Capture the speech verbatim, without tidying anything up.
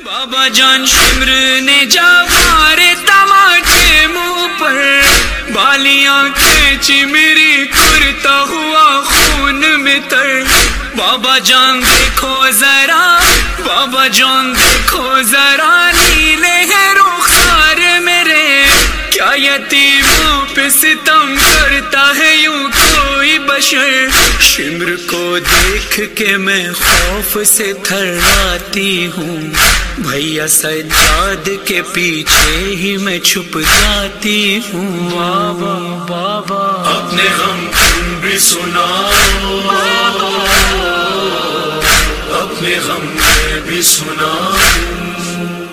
बाबा जान शिमर ने जा मारे तमाचे मुंह पर, बालियां खींची मेरी कुर्ता हुआ खून में तर। बाबा जान देखो जरा, बाबा जान देखो जरा, नीले हैं रुखार मेरे, क्या यतीमों पे सितम करता है यूं कोई बशर। शिमर को देख के मैं खौफ से थर्राती हूँ, भैया सज्जाद के पीछे ही मैं छुप जाती हूँ। बाबा बाबा अपने गम तुम भी सुनाओ, अपने गम मैं भी सुनाऊं।